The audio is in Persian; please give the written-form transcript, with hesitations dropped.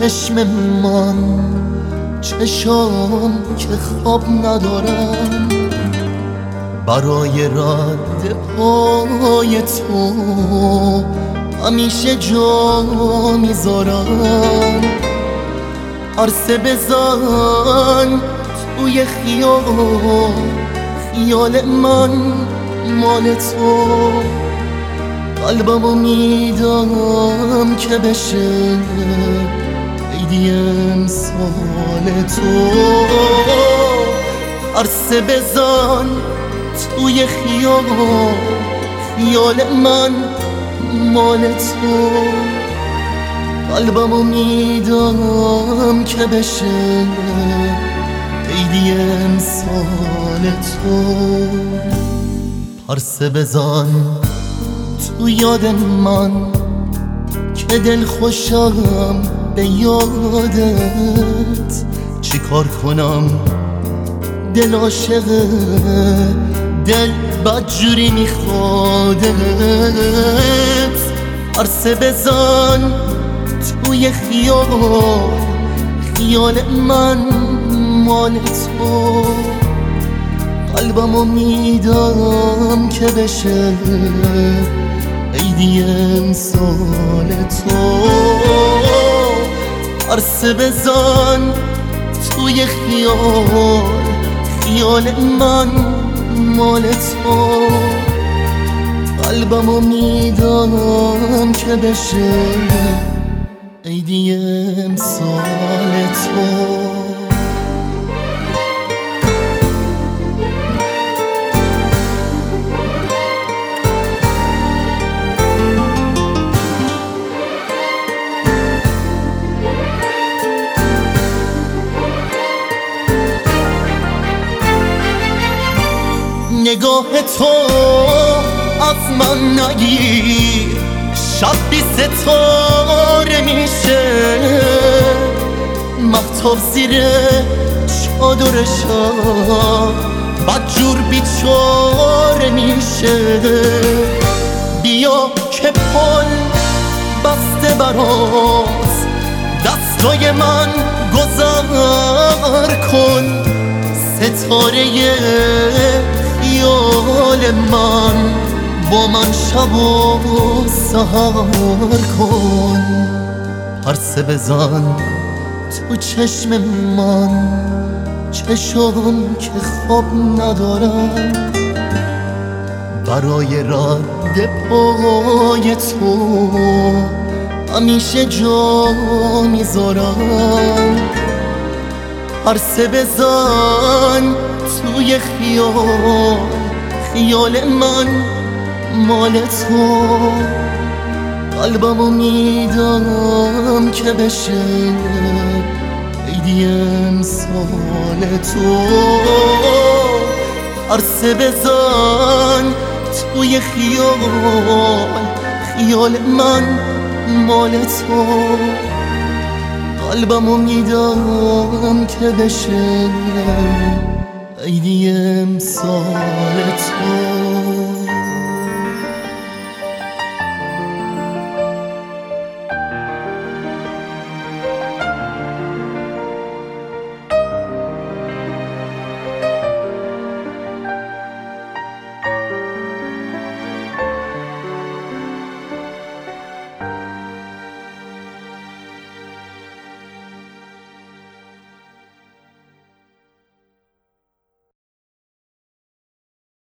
چشم من چشام که خواب ندارم، برای رد پای تو همیشه جا میذارم. عرصه بزن توی خیال من مال تو، قلبمو میدم که بشه عیدی امسال تو. عرصه بزن توی خیال من مال تو، قلبمو میدم که بشه عیدی امسال تو. عرصه بزن تو یاد من که دل خوشم به یادت، چی کار کنم دل عاشقه، دل بدجوری میخوادت. عرصه بزن توی خیال من مال تو، قلبمو میدم که بشه عیدی امسال تو. عرصه بزن توی خیال من مال تو، قلبمو میدم که بشه عیدی امسال تو. نگاه تو از من نگیر، شب بی ستاره میشه، مهتاب زیر چادرشم بدجور بیچاره میشه. بیا که پل بسته براز دستای من گذر کن، ستاره خیال من با من شب و سحر کن. عرصه بزن تو چشم من چشم که خواب ندارم، برای رد پای تو همیشه جا میذارم. عرصه بزن توی خیال من مال تو، قلبمو میدم که بشه عیدی امسال تو. عرصه بزن توی خیال من مال تو، قلبمو میدم که بشه عیدی امسال تو.